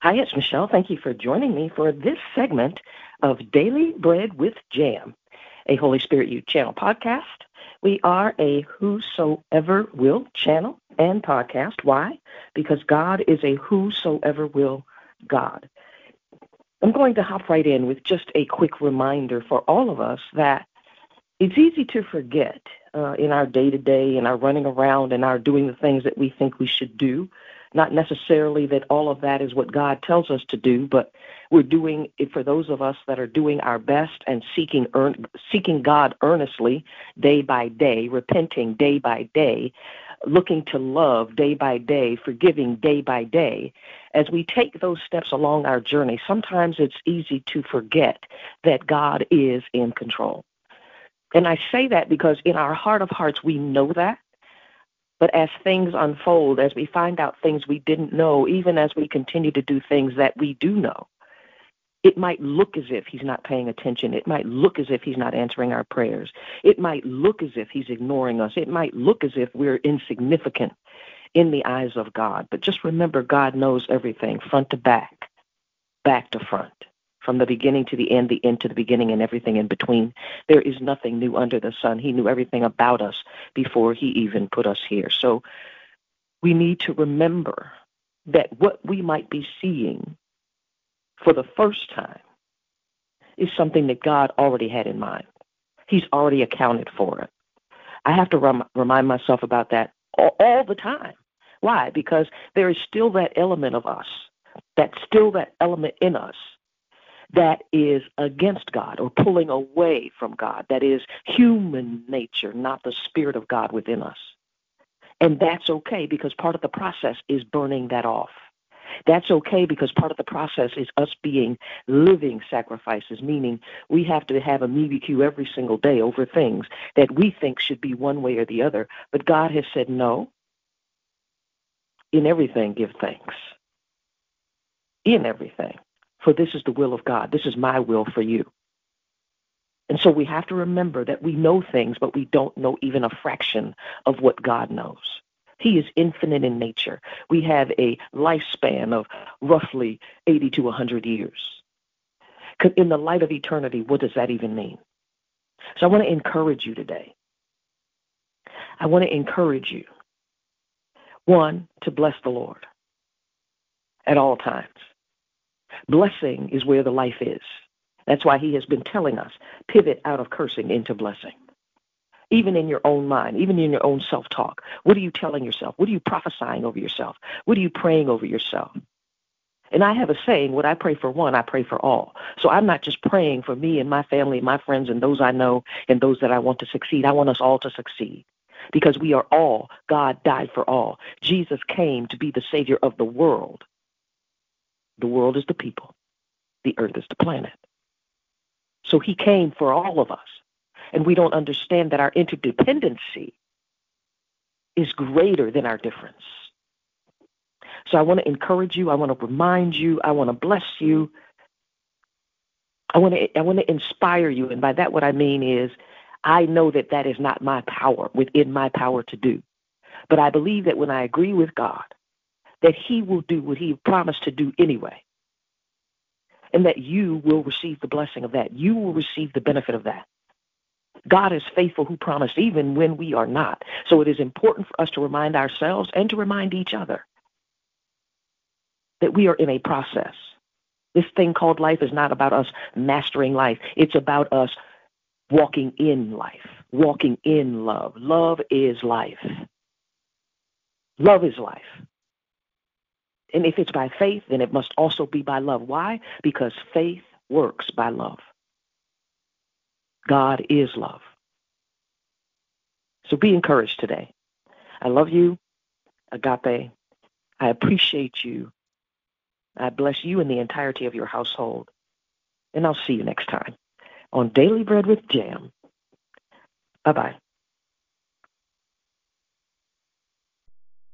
Hi, it's Michelle. Thank you for joining me for this segment of Daily Bread with Jam, a Holy Spirit Youth Channel podcast. We are a whosoever will channel and podcast. Why? Because God is a whosoever will God. I'm going to hop right in with just a quick reminder for all of us that it's easy to forget in our day-to-day and our running around and our doing the things that we think we should do. Not necessarily that all of that is what God tells us to do, but we're doing it for those of us that are doing our best and seeking God earnestly day by day, repenting day by day, looking to love day by day, forgiving day by day. As we take those steps along our journey, sometimes it's easy to forget that God is in control. And I say that because in our heart of hearts, we know that. But as things unfold, as we find out things we didn't know, even as we continue to do things that we do know, it might look as if he's not paying attention. It might look as if he's not answering our prayers. It might look as if he's ignoring us. It might look as if we're insignificant in the eyes of God. But just remember, God knows everything, front to back, back to front. From the beginning to the end to the beginning, and everything in between. There is nothing new under the sun. He knew everything about us before he even put us here. So we need to remember that what we might be seeing for the first time is something that God already had in mind. He's already accounted for it. I have to remind myself about that all the time. Why? Because there is still that element of us, that's still that element in us that is against God or pulling away from God. That is human nature, not the Spirit of God within us. And that's okay because part of the process is burning that off. That's okay because part of the process is us being living sacrifices, meaning we have to have a MeBQ every single day over things that we think should be one way or the other. But God has said, no, in everything give thanks. In everything. For this is the will of God. This is my will for you. And so we have to remember that we know things, but we don't know even a fraction of what God knows. He is infinite in nature. We have a lifespan of roughly 80 to 100 years. In the light of eternity, what does that even mean? So I want to encourage you today. I want to encourage you, one, to bless the Lord at all times. Blessing is where the life is. That's why he has been telling us, pivot out of cursing into blessing. Even in your own mind, even in your own self-talk. What are you telling yourself? What are you prophesying over yourself? What are you praying over yourself? And I have a saying, what I pray for one, I pray for all. So I'm not just praying for me and my family, my friends, and those I know, and those that I want to succeed. I want us all to succeed. Because we are all, God died for all. Jesus came to be the Savior of the world. The world is the people. The earth is the planet. So he came for all of us. And we don't understand that our interdependency is greater than our difference. So I want to encourage you. I want to remind you. I want to bless you. I want to inspire you. And by that, what I mean is I know that that is not my power, within my power to do. But I believe that when I agree with God, that he will do what he promised to do anyway. And that you will receive the blessing of that. You will receive the benefit of that. God is faithful who promised even when we are not. So it is important for us to remind ourselves and to remind each other that we are in a process. This thing called life is not about us mastering life. It's about us walking in life, walking in love. Love is life. Love is life. And if it's by faith, then it must also be by love. Why? Because faith works by love. God is love. So be encouraged today. I love you, Agape. I appreciate you. I bless you and the entirety of your household. And I'll see you next time on Daily Bread with Jam. Bye-bye.